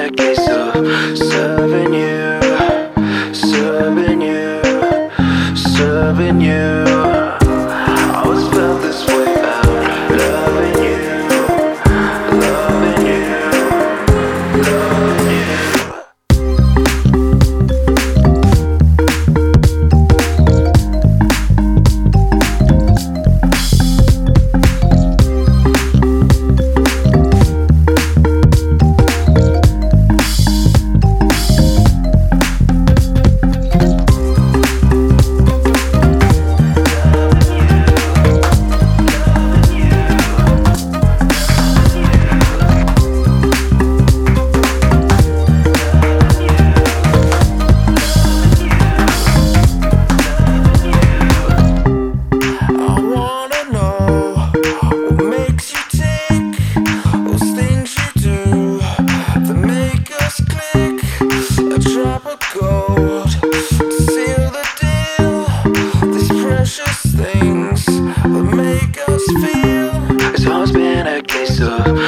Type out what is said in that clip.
a case of serving you, serving you, serving you. I always felt this way about loving you, loving you, loving you. It's always been a case of